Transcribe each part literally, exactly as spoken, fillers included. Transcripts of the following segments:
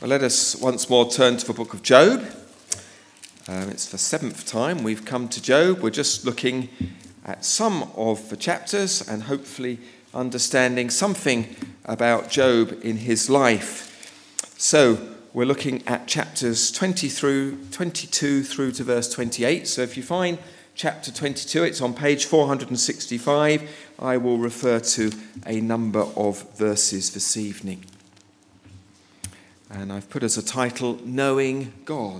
Well, let us once more turn to the book of Job. Um, it's the seventh time we've come to Job. We're just looking at some of the chapters and hopefully understanding something about Job in his life. So we're looking at chapters twenty through twenty-two through to verse twenty-eight. So if you find chapter twenty-two, it's on page four hundred sixty-five. I will refer to a number of verses this evening. And I've put as a title, Knowing God.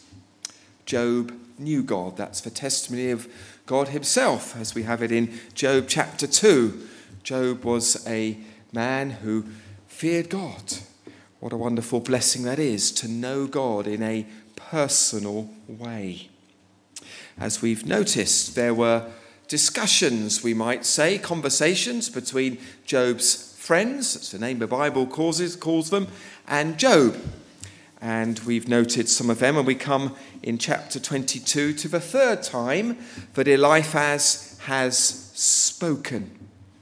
Job knew God. That's the testimony of God himself, as we have it in Job chapter two. Job was a man who feared God. What a wonderful blessing that is, to know God in a personal way. As we've noticed, there were discussions, we might say, conversations between Job's friends, that's the name the Bible calls, calls them, and Job. And we've noted some of them, and we come in chapter twenty-two to the third time that Eliphaz has spoken.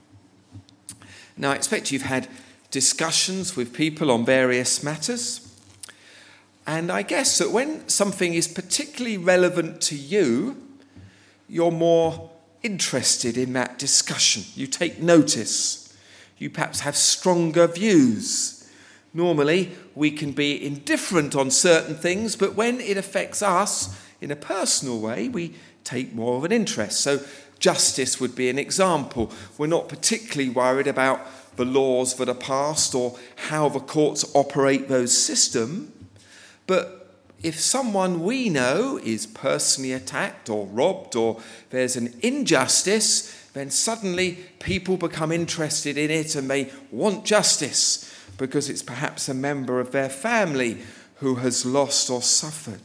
Now, I expect you've had discussions with people on various matters, and I guess that when something is particularly relevant to you, you're more interested in that discussion. You take notice. You perhaps have stronger views. Normally, we can be indifferent on certain things, but when it affects us in a personal way, we take more of an interest. So justice would be an example. We're not particularly worried about the laws that are passed or how the courts operate those systems, but if someone we know is personally attacked or robbed or there's an injustice, then suddenly people become interested in it and they want justice because it's perhaps a member of their family who has lost or suffered.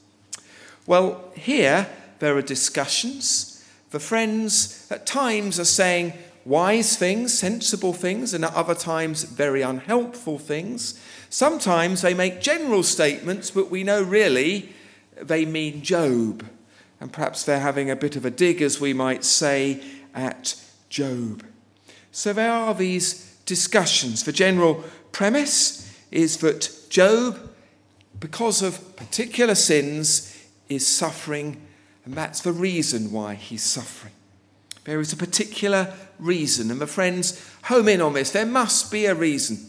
Well, here there are discussions. The friends at times are saying wise things, sensible things, and at other times very unhelpful things. Sometimes they make general statements, but we know really they mean Job. And perhaps they're having a bit of a dig, as we might say, at Job. So there are these discussions. The general premise is that Job, because of particular sins, is suffering, and that's the reason why he's suffering. There is a particular reason, and the friends home in on this. There must be a reason.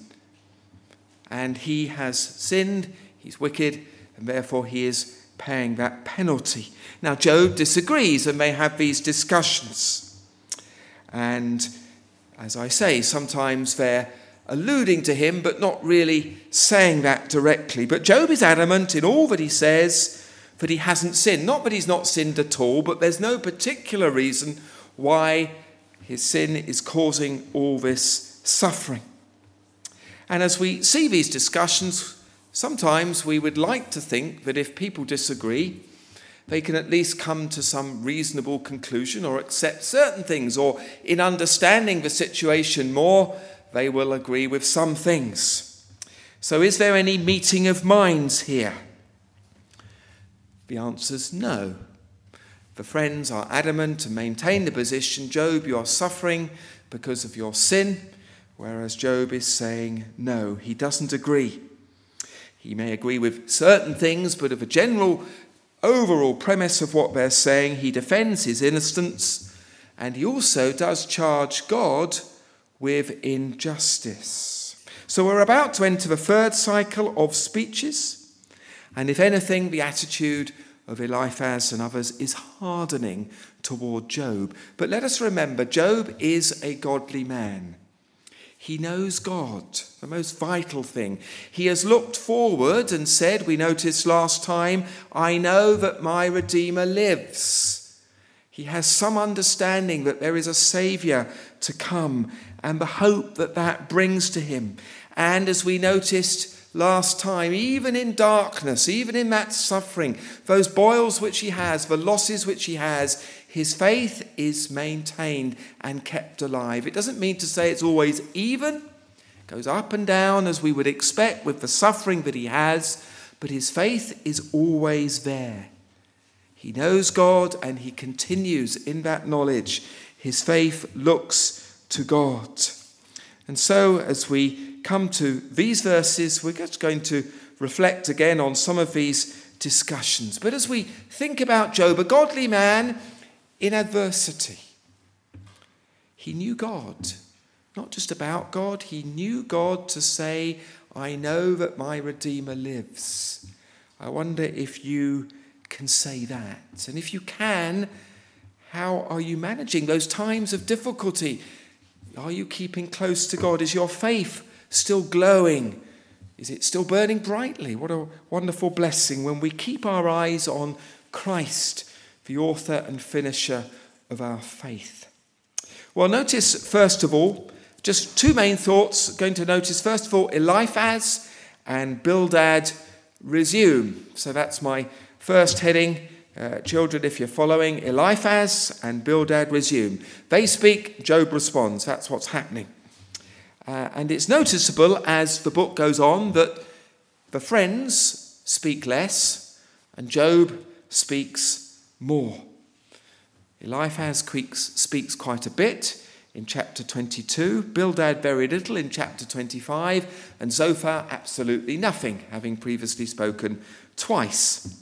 And he has sinned, he's wicked, and therefore he is paying that penalty. Now, Job disagrees, and they have these discussions. And as I say, sometimes they're alluding to him, but not really saying that directly. But Job is adamant in all that he says that he hasn't sinned. Not that he's not sinned at all, but there's no particular reason why his sin is causing all this suffering. And as we see these discussions, sometimes we would like to think that if people disagree, they can at least come to some reasonable conclusion or accept certain things, or in understanding the situation more, they will agree with some things. So is there any meeting of minds here? The answer's no. The friends are adamant to maintain the position, Job, you are suffering because of your sin, whereas Job is saying no, he doesn't agree. He may agree with certain things, but of a general overall premise of what they're saying, he defends his innocence, and he also does charge God with injustice. So we're about to enter the third cycle of speeches, and if anything, the attitude of Eliphaz and others is hardening toward Job. But let us remember, Job is a godly man. He knows God, the most vital thing. He has looked forward and said, we noticed last time, I know that my Redeemer lives. He has some understanding that there is a Saviour to come and the hope that that brings to him. And as we noticed last time, even in darkness, even in that suffering, those boils which he has, the losses which he has, his faith is maintained and kept alive. It doesn't mean to say it's always even. It goes up and down as we would expect with the suffering that he has, but his faith is always there. He knows God and he continues in that knowledge. His faith looks to God. And so as we come to these verses, we're just going to reflect again on some of these discussions. But as we think about Job, a godly man in adversity, he knew God. Not just about God, he knew God to say, I know that my Redeemer lives. I wonder if you can say that. And if you can, how are you managing those times of difficulty? Are you keeping close to God? Is your faith still glowing? Is it still burning brightly? What a wonderful blessing when we keep our eyes on Christ, the author and finisher of our faith. Well, notice, first of all, just two main thoughts. Going to notice, first of all, Eliphaz and Bildad resume. So that's my first heading. Uh, children, if you're following, Eliphaz and Bildad resume. They speak, Job responds. That's what's happening. Uh, and it's noticeable as the book goes on that the friends speak less and Job speaks more. Eliphaz speaks quite a bit in chapter twenty-two, Bildad very little in chapter twenty-five, and Zophar absolutely nothing, having previously spoken twice.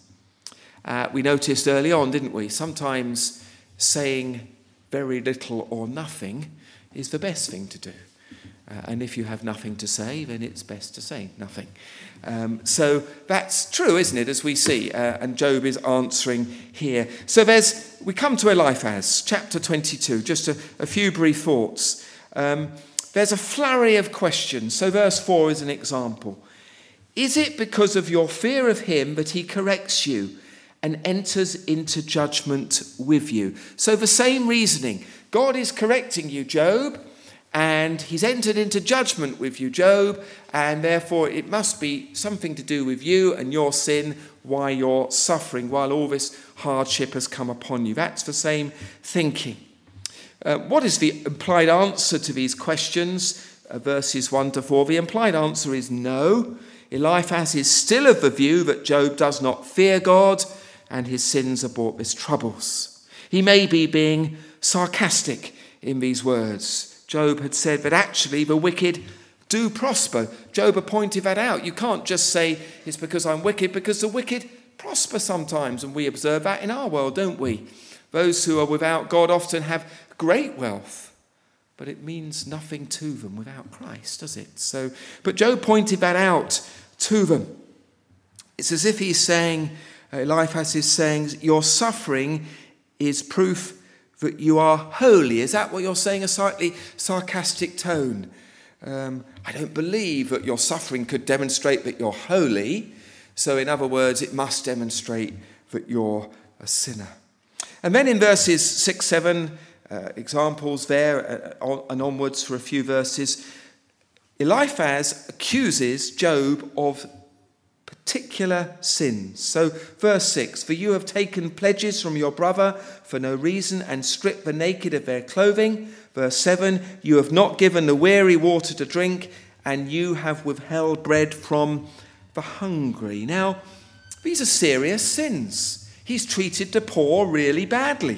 Uh, we noticed early on, didn't we? Sometimes saying very little or nothing is the best thing to do. Uh, and if you have nothing to say, then it's best to say nothing. Um, so that's true, isn't it, as we see? Uh, and Job is answering here. So there's, we come to Eliphaz, chapter twenty-two, just a, a few brief thoughts. Um, there's a flurry of questions. So verse four is an example. Is it because of your fear of him that he corrects you and enters into judgment with you? So the same reasoning. God is correcting you, Job, and he's entered into judgment with you, Job, and therefore it must be something to do with you and your sin, why you're suffering, while all this hardship has come upon you. That's the same thinking. Uh, what is the implied answer to these questions? Uh, verses one to four. The implied answer is no. Eliphaz is still of the view that Job does not fear God and his sins have brought this troubles. He may be being sarcastic in these words. Job had said that actually the wicked do prosper. Job pointed that out. You can't just say it's because I'm wicked, because the wicked prosper sometimes, and we observe that in our world, don't we? Those who are without God often have great wealth, but it means nothing to them without Christ, does it? So, but Job pointed that out to them. It's as if he's saying, Eliphaz is saying, your suffering is proof that you are holy. Is that what you're saying? A slightly sarcastic tone. Um, I don't believe that your suffering could demonstrate that you're holy. So in other words, it must demonstrate that you're a sinner. And then in verses six, seven, uh, examples there uh, and onwards for a few verses, Eliphaz accuses Job of particular sins. So verse six, for you have taken pledges from your brother for no reason and stripped the naked of their clothing. Verse seven, you have not given the weary water to drink and you have withheld bread from the hungry. Now, these are serious sins. He's treated the poor really badly.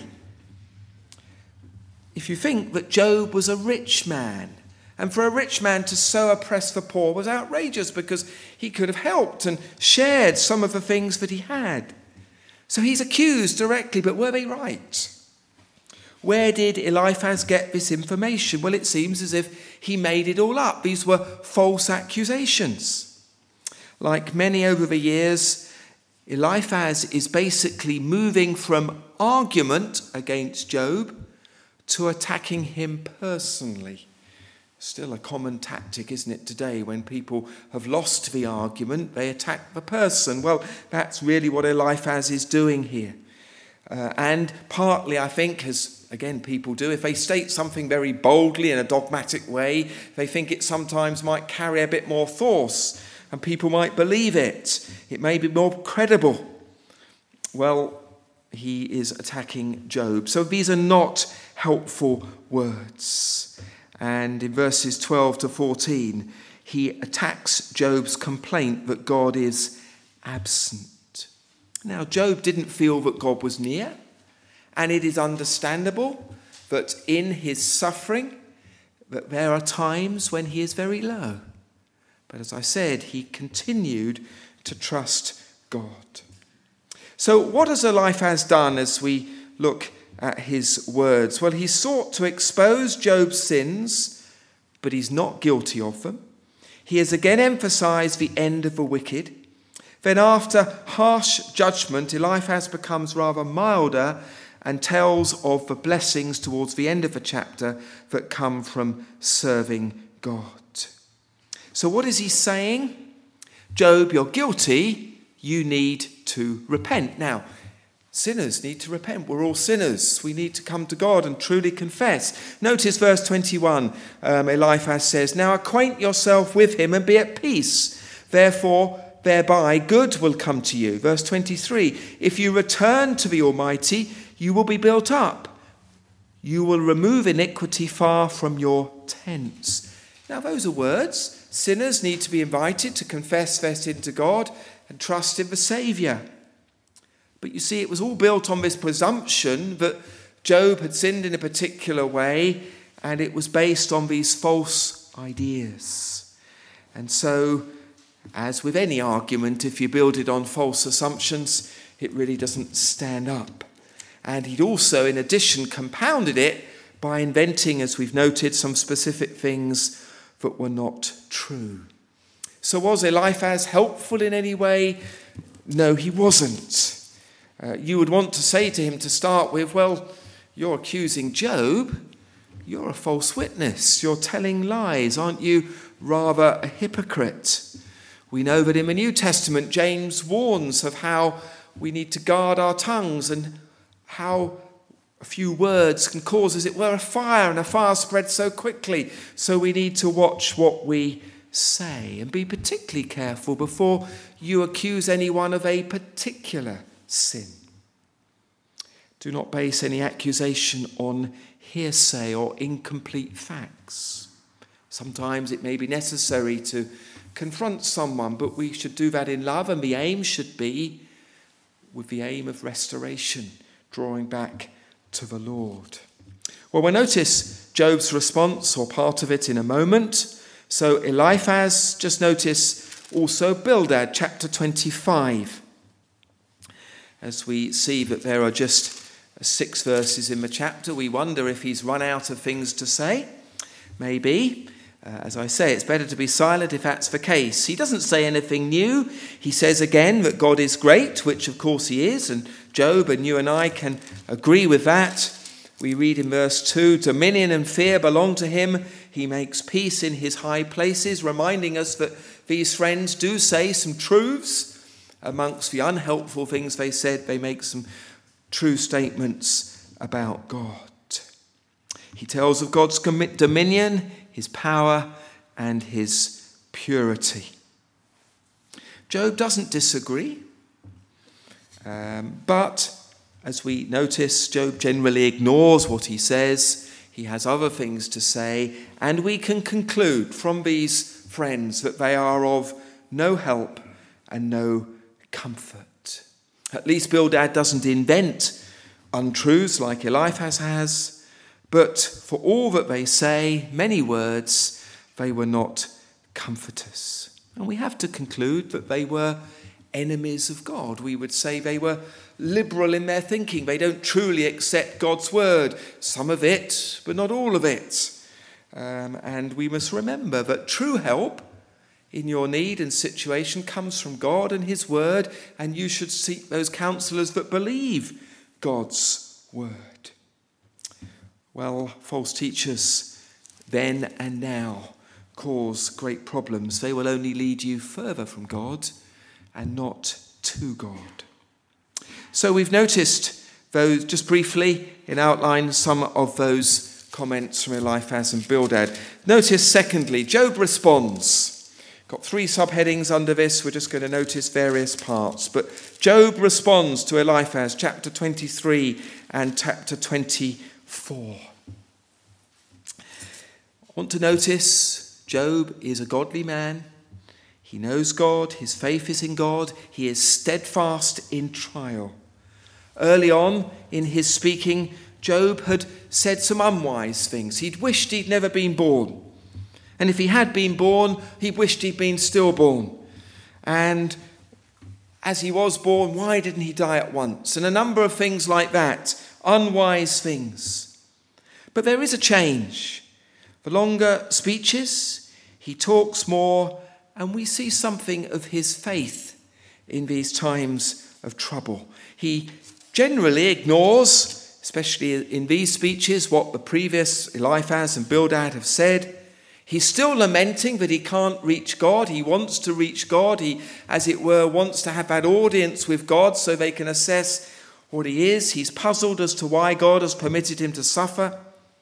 If you think that Job was a rich man, and for a rich man to so oppress the poor was outrageous because he could have helped and shared some of the things that he had. So he's accused directly, but were they right? Where did Eliphaz get this information? Well, it seems as if he made it all up. These were false accusations. Like many over the years, Eliphaz is basically moving from argument against Job to attacking him personally. Still a common tactic, isn't it, today, when people have lost the argument, they attack the person. Well, that's really what Eliphaz is doing here. Uh, and partly, I think, as, again, people do, if they state something very boldly in a dogmatic way, they think it sometimes might carry a bit more force, and people might believe it. It may be more credible. Well, he is attacking Job. So these are not helpful words. And in verses twelve to fourteen, he attacks Job's complaint that God is absent. Now, Job didn't feel that God was near, and it is understandable that in his suffering, that there are times when he is very low. But as I said, he continued to trust God. So what has Eliphaz done as we look at his words? Well, he sought to expose Job's sins, but he's not guilty of them. He has again emphasized the end of the wicked. Then after harsh judgment, Eliphaz becomes rather milder and tells of the blessings towards the end of the chapter that come from serving God. So what is he saying? Job, you're guilty. You need to repent. Now, sinners need to repent. We're all sinners. We need to come to God and truly confess. Notice verse twenty-one. Um, Eliphaz says, now acquaint yourself with him and be at peace. Therefore, thereby good will come to you. Verse twenty-three. If you return to the Almighty, you will be built up. You will remove iniquity far from your tents. Now, those are words. Sinners need to be invited to confess their sin to God and trust in the Saviour. But you see, it was all built on this presumption that Job had sinned in a particular way, and it was based on these false ideas. And so, as with any argument, if you build it on false assumptions, it really doesn't stand up. And he'd also, in addition, compounded it by inventing, as we've noted, some specific things that were not true. So was Eliphaz helpful in any way? No, he wasn't. Uh, you would want to say to him to start with, well, you're accusing Job. You're a false witness. You're telling lies. Aren't you rather a hypocrite? We know that in the New Testament, James warns of how we need to guard our tongues and how a few words can cause, as it were, a fire, and a fire spreads so quickly. So we need to watch what we say and be particularly careful before you accuse anyone of a particular sin. Do not base any accusation on hearsay or incomplete facts. Sometimes it may be necessary to confront someone, but we should do that in love, and the aim should be with the aim of restoration, drawing back to the Lord. Well, we'll notice Job's response, or part of it, in a moment. So Eliphaz, just notice also Bildad, chapter twenty-five. As we see that there are just six verses in the chapter, we wonder if he's run out of things to say. Maybe. Uh, as I say, it's better to be silent if that's the case. He doesn't say anything new. He says again that God is great, which of course he is, and Job and you and I can agree with that. We read in verse two, dominion and fear belong to him. He makes peace in his high places, reminding us that these friends do say some truths. Amongst the unhelpful things they said, they make some true statements about God. He tells of God's dominion, his power, and his purity. Job doesn't disagree, um, but as we notice, Job generally ignores what he says. He has other things to say, and we can conclude from these friends that they are of no help and no comfort. At least Bildad doesn't invent untruths like Eliphaz has, but for all that they say, many words, they were not comforters. And we have to conclude that they were enemies of God. We would say they were liberal in their thinking. They don't truly accept God's word. Some of it, but not all of it. Um, and we must remember that true help in your need and situation comes from God and his word, and you should seek those counselors that believe God's word. Well, false teachers then and now cause great problems. They will only lead you further from God and not to God. So we've noticed those, just briefly in outline, some of those comments from Eliphaz and Bildad. Notice, secondly, Job responds. Got three subheadings under this. We're just going to notice various parts. But Job responds to Eliphaz, chapter twenty-three and chapter twenty-four. I want to notice Job is a godly man. He knows God. His faith is in God. He is steadfast in trial. Early on in his speaking, Job had said some unwise things. He'd wished he'd never been born. And if he had been born, he wished he'd been stillborn. And as he was born, why didn't he die at once? And a number of things like that, unwise things. But there is a change. For longer speeches, he talks more, and we see something of his faith in these times of trouble. He generally ignores, especially in these speeches, what the previous Eliphaz and Bildad have said. He's still lamenting that he can't reach God. He wants to reach God. He, as it were, wants to have that audience with God so they can assess what he is. He's puzzled as to why God has permitted him to suffer.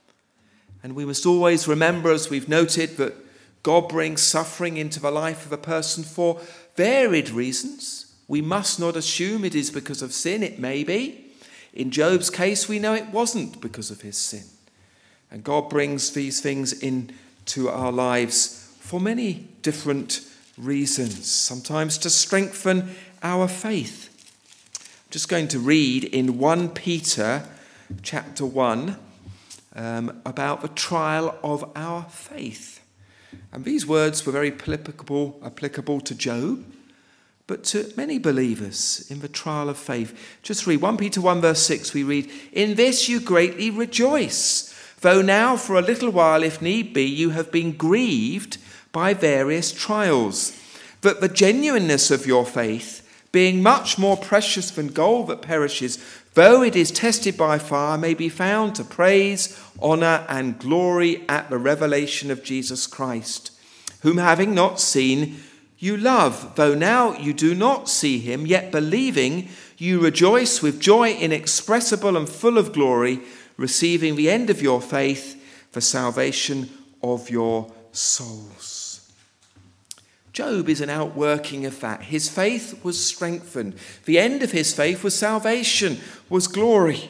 And we must always remember, as we've noted, that God brings suffering into the life of a person for varied reasons. We must not assume it is because of sin. It may be. In Job's case, we know it wasn't because of his sin. And God brings these things into our lives for many different reasons, sometimes to strengthen our faith. I'm just going to read in First Peter chapter one um, about the trial of our faith. And these words were very applicable, applicable to Job, but to many believers in the trial of faith. Just read First Peter one verse six, we read, "In this you greatly rejoice, though now for a little while, if need be, you have been grieved by various trials, that the genuineness of your faith, being much more precious than gold that perishes, though it is tested by fire, may be found to praise, honour and glory at the revelation of Jesus Christ, whom having not seen, you love, though now you do not see him, yet believing, you rejoice with joy inexpressible and full of glory, receiving the end of your faith, the salvation of your souls." Job is an outworking of that. His faith was strengthened. The end of his faith was salvation, was glory.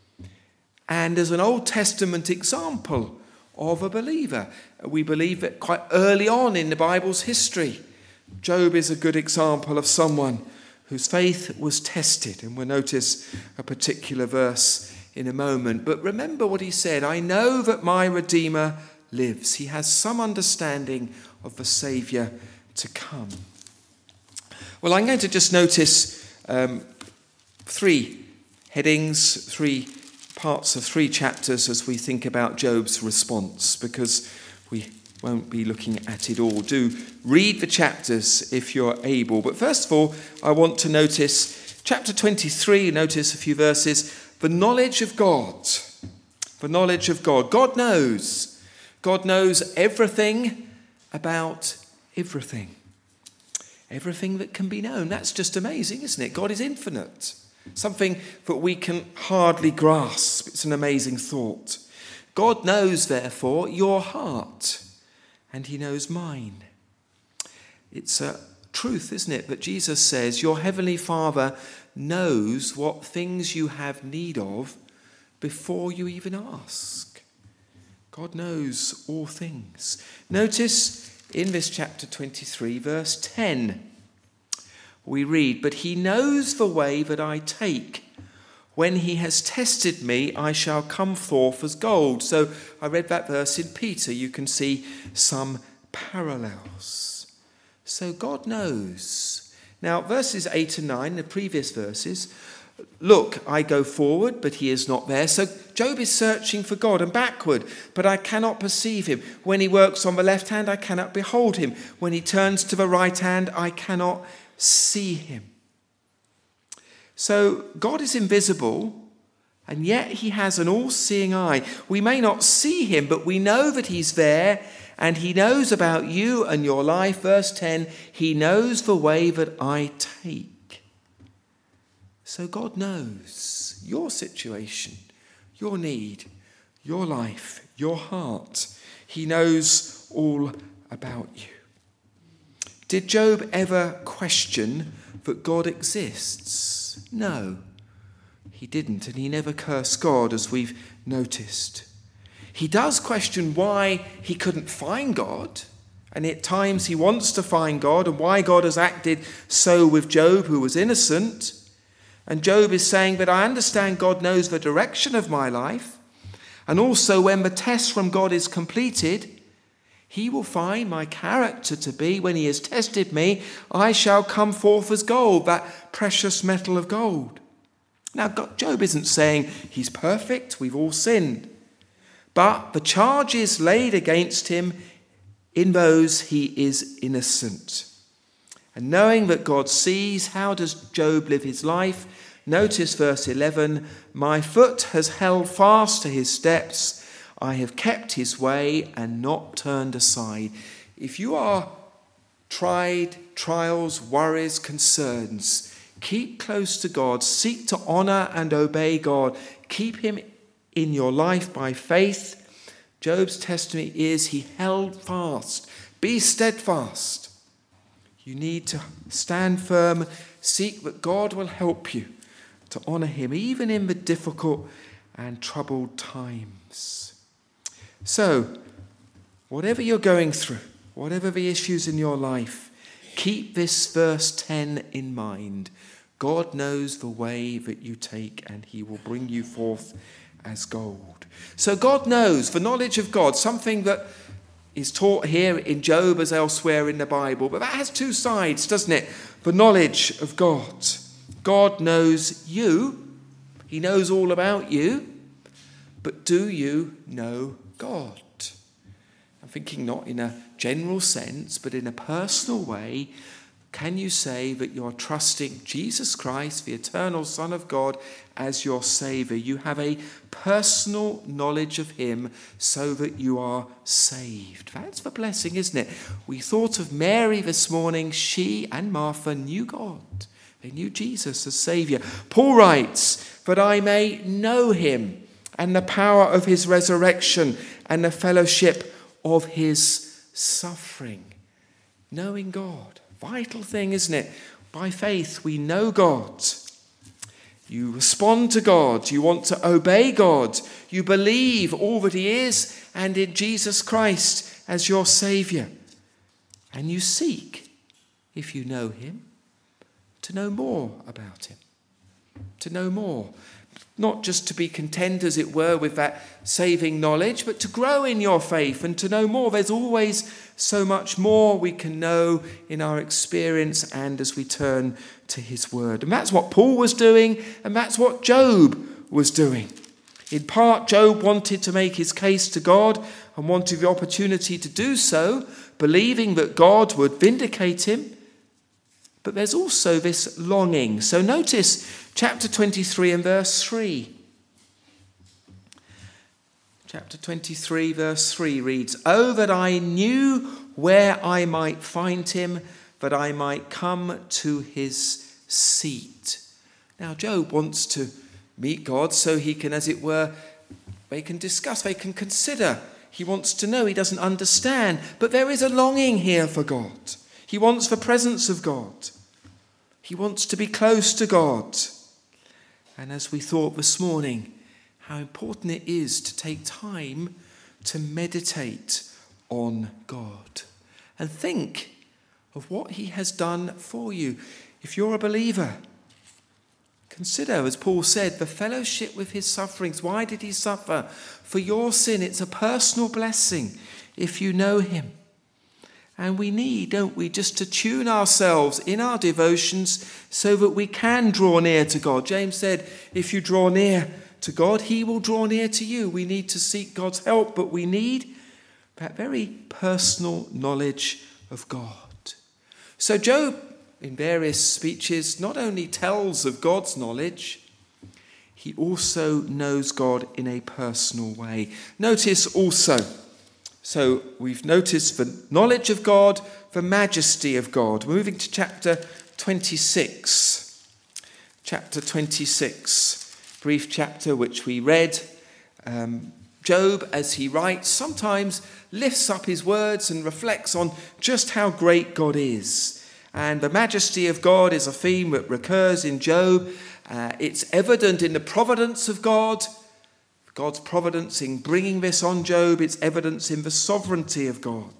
And as an Old Testament example of a believer, we believe that quite early on in the Bible's history, Job is a good example of someone whose faith was tested. And we'll notice a particular verse in a moment. But remember what he said, "I know that my Redeemer lives." He has some understanding of the Saviour to come. Well, I'm going to just notice um, three headings, three parts of three chapters as we think about Job's response, because we won't be looking at it all. Do read the chapters if you're able. But first of all, I want to notice chapter twenty-three, notice a few verses, the knowledge of God. The knowledge of God. God knows. God knows everything about everything. Everything that can be known. That's just amazing, isn't it? God is infinite. Something that we can hardly grasp. It's an amazing thought. God knows, therefore, your heart. And he knows mine. It's a truth, isn't it, that Jesus says your heavenly Father knows what things you have need of before you even ask. God knows all things. Notice in this chapter twenty-three, verse ten, we read, "But he knows the way that I take. When he has tested me, I shall come forth as gold." So I read that verse in Peter. You can see some parallels. So God knows. Now, verses eight and nine, the previous verses, "Look, I go forward, but he is not there." So Job is searching for God, and backward, but I cannot perceive him. When he works on the left hand, I cannot behold him. When he turns to the right hand, I cannot see him. So God is invisible, and yet he has an all-seeing eye. We may not see him, but we know that he's there, and he knows about you and your life. Verse ten, "He knows the way that I take." So God knows your situation, your need, your life, your heart. He knows all about you. Did Job ever question that God exists? No, he didn't, and he never cursed God, as we've noticed. He does question why he couldn't find God, and at times he wants to find God, and why God has acted so with Job, who was innocent. And Job is saying that I understand God knows the direction of my life, and also when the test from God is completed, He will find my character to be, when he has tested me, I shall come forth as gold, that precious metal of gold. Now, Job isn't saying he's perfect, we've all sinned. But the charges laid against him, in those he is innocent. And knowing that God sees, how does Job live his life? Notice verse eleven, my foot has held fast to his steps. I have kept his way and not turned aside. If you are tried, trials, worries, concerns, keep close to God. Seek to honour and obey God. Keep him in your life by faith. Job's testimony is he held fast. Be steadfast. You need to stand firm. Seek that God will help you to honour him, even in the difficult and troubled times. So, whatever you're going through, whatever the issues in your life, keep this verse ten in mind. God knows the way that you take, and he will bring you forth as gold. So God knows, the knowledge of God, something that is taught here in Job as elsewhere in the Bible, but that has two sides, doesn't it? The knowledge of God. God knows you. He knows all about you. But do you know God? I'm thinking not in a general sense, but in a personal way. Can you say that you're trusting Jesus Christ, the eternal Son of God, as your Saviour? You have a personal knowledge of him so that you are saved. That's the blessing, isn't it? We thought of Mary this morning. She and Martha knew God. They knew Jesus as Saviour. Paul writes, that I may know him and the power of his resurrection and the fellowship of his suffering. Knowing God. Vital thing, isn't it? By faith, we know God. You respond to God. You want to obey God. You believe all that he is and in Jesus Christ as your Saviour. And you seek, if you know him, to know more about him. To know more. Not just to be content, as it were, with that saving knowledge, but to grow in your faith and to know more. There's always so much more we can know in our experience and as we turn to his word. And that's what Paul was doing, and that's what Job was doing. In part, Job wanted to make his case to God and wanted the opportunity to do so, believing that God would vindicate him. But there's also this longing. So notice chapter twenty-three and verse three. Chapter twenty-three, verse three reads, "Oh, that I knew where I might find him, that I might come to his seat." Now, Job wants to meet God so he can, as it were, they can discuss, they can consider. He wants to know, he doesn't understand. But there is a longing here for God. He wants the presence of God. He wants to be close to God. And as we thought this morning, how important it is to take time to meditate on God and think of what he has done for you. If you're a believer, consider, as Paul said, the fellowship with his sufferings. Why did he suffer? For your sin. It's a personal blessing if you know him. And we need, don't we, just to tune ourselves in our devotions so that we can draw near to God. James said, if you draw near to God, he will draw near to you. We need to seek God's help, but we need that very personal knowledge of God. So Job, in various speeches, not only tells of God's knowledge, he also knows God in a personal way. Notice also, so we've noticed the knowledge of God, the majesty of God. Moving to chapter twenty-six. Chapter twenty-six, brief chapter which we read. Um, Job, as he writes, sometimes lifts up his words and reflects on just how great God is. And the majesty of God is a theme that recurs in Job. Uh, it's evident in the providence of God. God's providence in bringing this on Job. It's evidence in the sovereignty of God.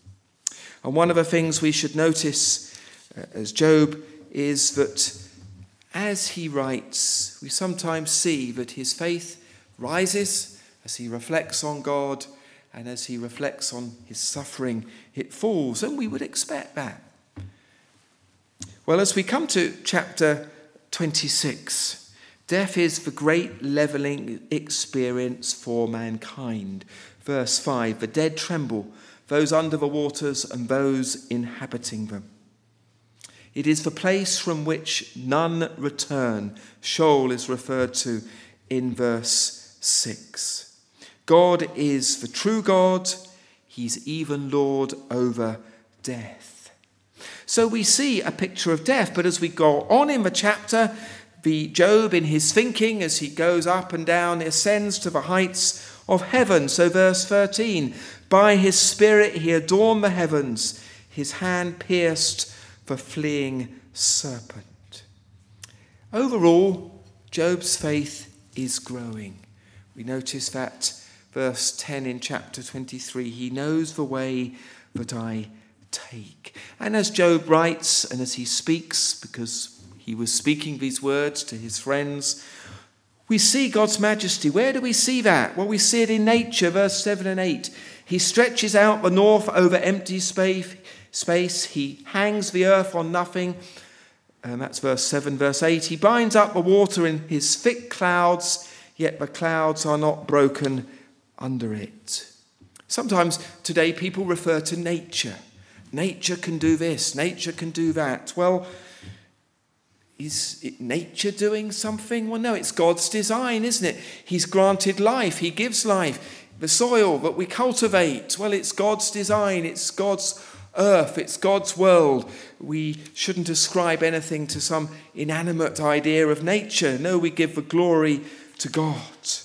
And one of the things we should notice uh, as Job is that as he writes, we sometimes see that his faith rises as he reflects on God, and as he reflects on his suffering, it falls, and we would expect that. Well, as we come to chapter twenty-six, death is the great levelling experience for mankind. Verse five, the dead tremble, those under the waters and those inhabiting them. It is the place from which none return. Sheol is referred to in verse six. God is the true God. He's even Lord over death. So we see a picture of death, but as we go on in the chapter, the Job in his thinking as he goes up and down ascends to the heights of heaven. So verse thirteen, by his spirit he adorned the heavens, his hand pierced the fleeing serpent. Overall, Job's faith is growing. We notice that verse ten in chapter twenty-three, he knows the way that I take. And as Job writes and as he speaks, because he was speaking these words to his friends, we see God's majesty. Where do we see that? Well, we see it in nature, verse seven and eight. He stretches out the north over empty space. Space. He hangs the earth on nothing. And that's verse seven. Verse eight. He binds up the water in his thick clouds, yet the clouds are not broken under it. Sometimes today people refer to nature. Nature can do this. Nature can do that. Well, is it nature doing something? Well, no, it's God's design, isn't it? He's granted life. He gives life. The soil that we cultivate, well, it's God's design. It's God's earth. It's God's world. We shouldn't ascribe anything to some inanimate idea of nature. No, we give the glory to God.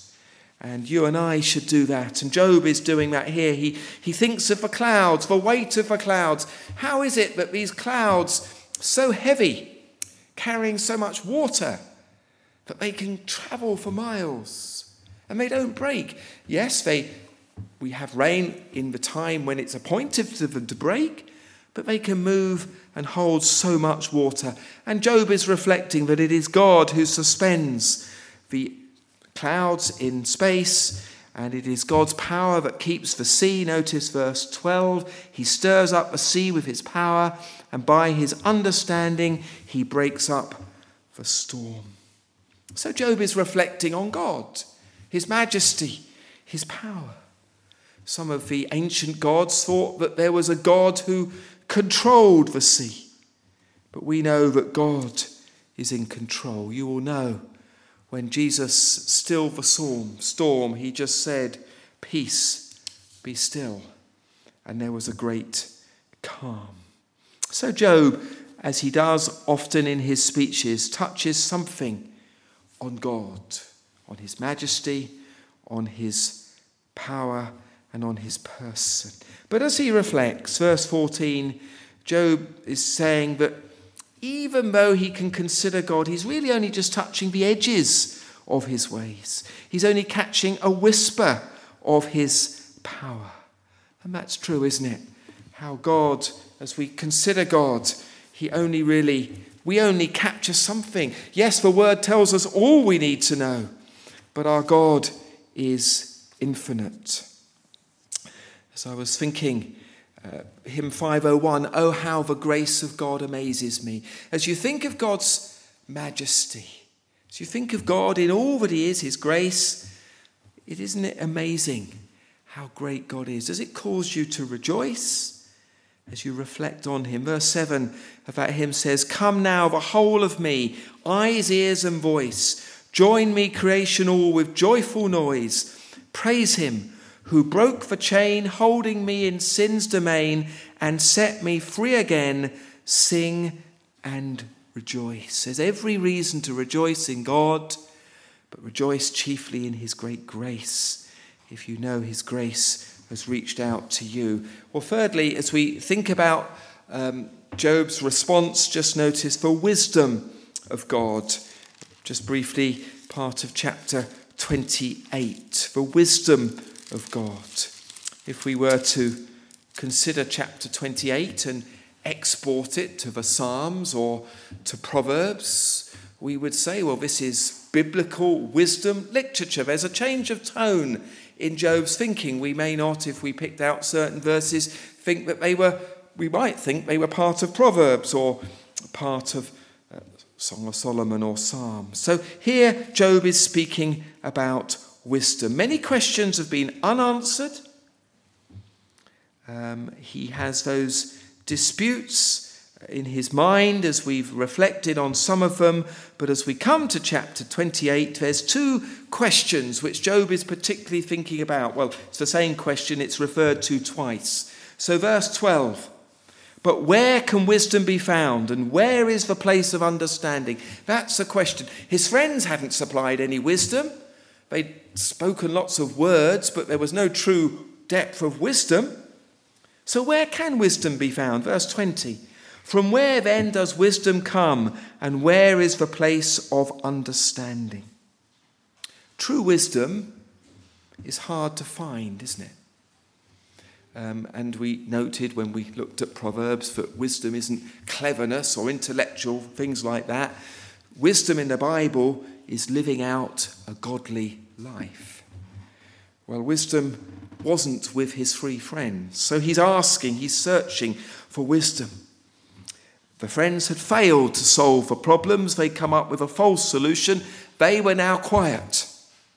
And you and I should do that. And Job is doing that here. He, he thinks of the clouds, the weight of the clouds. How is it that these clouds, so heavy, carrying so much water, that they can travel for miles and they don't break? Yes, they we have rain in the time when it's appointed for them to break, but they can move and hold so much water. And Job is reflecting that it is God who suspends the clouds in space, and it is God's power that keeps the sea. Notice verse twelve. He stirs up the sea with his power, and by his understanding he breaks up the storm. So Job is reflecting on God, his majesty, his power. Some of the ancient gods thought that there was a God who controlled the sea, but we know that God is in control. You will know when Jesus stilled the storm, storm, he just said, "Peace, be still." And there was a great calm. So Job, as he does often in his speeches, touches something on God, on his majesty, on his power, and on his person. But as he reflects, verse fourteen, Job is saying that even though he can consider God, he's really only just touching the edges of his ways. He's only catching a whisper of his power. And that's true, isn't it? How God, as we consider God, he only really, we only capture something. Yes, the word tells us all we need to know, but our God is infinite. As I was thinking, Uh, hymn five oh one, "Oh, how the grace of God amazes me." As you think of God's majesty, as you think of God in all that he is, his grace, it isn't it amazing how great God is? Does it cause you to rejoice as you reflect on him? Verse seven of that hymn says, "Come now, the whole of me, eyes, ears and voice, join me, creation all, with joyful noise. Praise him who broke the chain holding me in sin's domain and set me free again. Sing and rejoice." There's every reason to rejoice in God, but rejoice chiefly in his great grace, if you know his grace has reached out to you. Well, thirdly, as we think about um, Job's response, just notice the wisdom of God. Just briefly, part of chapter twenty-eight, the wisdom of God. If we were to consider chapter twenty-eight and export it to the Psalms or to Proverbs, we would say, well, this is biblical wisdom literature. There's a change of tone in Job's thinking. We may not, if we picked out certain verses, think that they were, we might think they were part of Proverbs or part of uh, Song of Solomon or Psalms. So here Job is speaking about wisdom. Many questions have been unanswered. Um, he has those disputes in his mind as we've reflected on some of them. But as we come to chapter twenty-eight, there's two questions which Job is particularly thinking about. Well, it's the same question, it's referred to twice. So verse twelve, but where can wisdom be found, and where is the place of understanding? That's the question. His friends hadn't supplied any wisdom. They'd spoken lots of words, but there was no true depth of wisdom. So where can wisdom be found? Verse twenty, from where then does wisdom come, and where is the place of understanding? True wisdom is hard to find, isn't it? Um, and we noted when we looked at Proverbs that wisdom isn't cleverness or intellectual, things like that. Wisdom in the Bible is living out a godly life. Well, wisdom wasn't with his three friends. So he's asking, he's searching for wisdom. The friends had failed to solve the problems. They'd come up with a false solution. They were now quiet.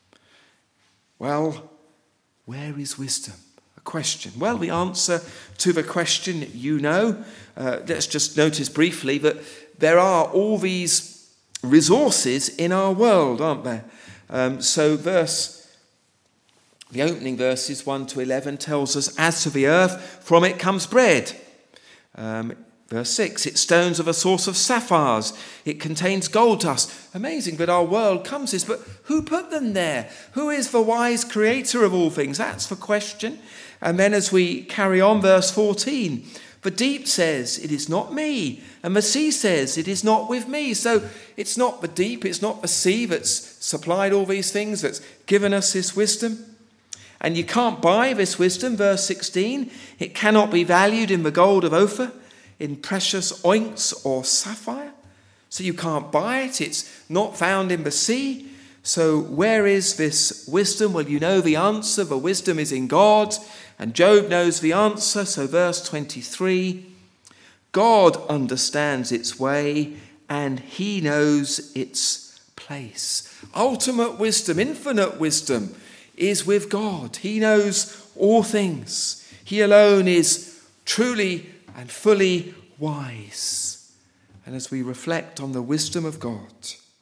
Well, where is wisdom? A question. Well, the answer to the question you know. Uh, let's just notice briefly that there are all these resources in our world, aren't there? Um, so verse, the opening verses one to eleven tells us, as to the earth, from it comes bread. Um, Verse six, its stones are a source of sapphires. It contains gold dust. Amazing that our world comes this, but who put them there? Who is the wise creator of all things? That's the question. And then as we carry on, verse fourteen, the deep says, it is not me. And the sea says, it is not with me. So it's not the deep, it's not the sea that's supplied all these things, that's given us this wisdom. And you can't buy this wisdom, verse sixteen. It cannot be valued in the gold of Ophir, in precious onyx or sapphire. So you can't buy it. It's not found in the sea. So where is this wisdom? Well, you know the answer. The wisdom is in God. And Job knows the answer. So verse twenty-three, God understands its way and he knows its place. Ultimate wisdom, infinite wisdom is with God. He knows all things. He alone is truly and fully wise. And as we reflect on the wisdom of God,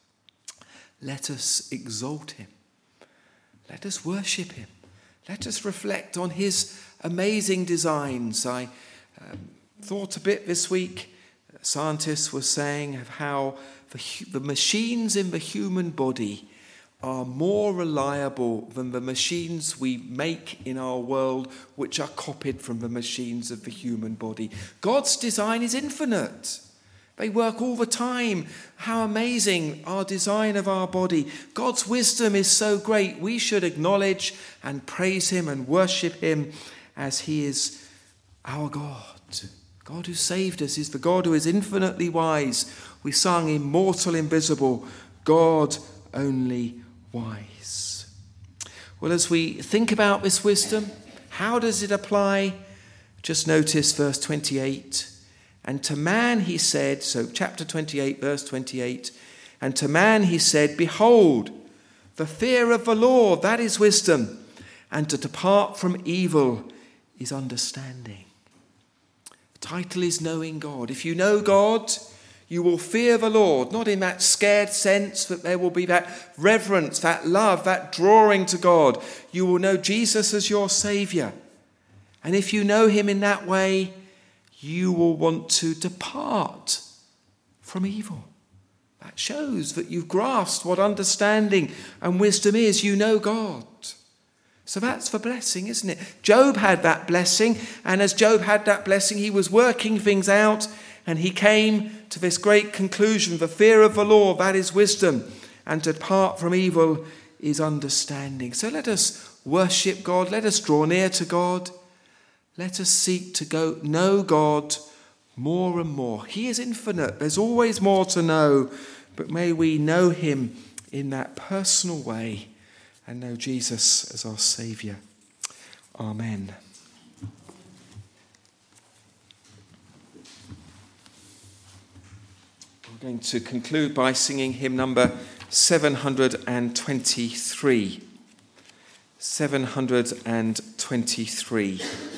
let us exalt him. Let us worship him. Let us reflect on his amazing designs. I um, thought a bit this week, scientists were saying of how the, the machines in the human body are more reliable than the machines we make in our world, which are copied from the machines of the human body. God's design is infinite. They work all the time. How amazing our design of our body. God's wisdom is so great. We should acknowledge and praise him and worship him as he is our God. God who saved us is the God who is infinitely wise. We sung immortal, invisible, God only wise. Well, as we think about this wisdom, how does it apply? Just notice verse twenty-eight. And to man he said, so chapter twenty-eight, verse twenty-eight, and to man he said, behold, the fear of the Lord, that is wisdom, and to depart from evil is understanding. The title is knowing God. If you know God, you will fear the Lord, not in that scared sense, that there will be that reverence, that love, that drawing to God. You will know Jesus as your Saviour. And if you know him in that way, you will want to depart from evil. That shows that you've grasped what understanding and wisdom is. You know God. So that's the blessing, isn't it? Job had that blessing, and as Job had that blessing, he was working things out, and he came to this great conclusion: the fear of the Lord, that is wisdom, and to depart from evil is understanding. So let us worship God. Let us draw near to God. Let us seek to go know God more and more. He is infinite. There's always more to know, but may we know him in that personal way and know Jesus as our Saviour. Amen. We're going to conclude by singing hymn number seven hundred twenty-three. seven hundred twenty-three.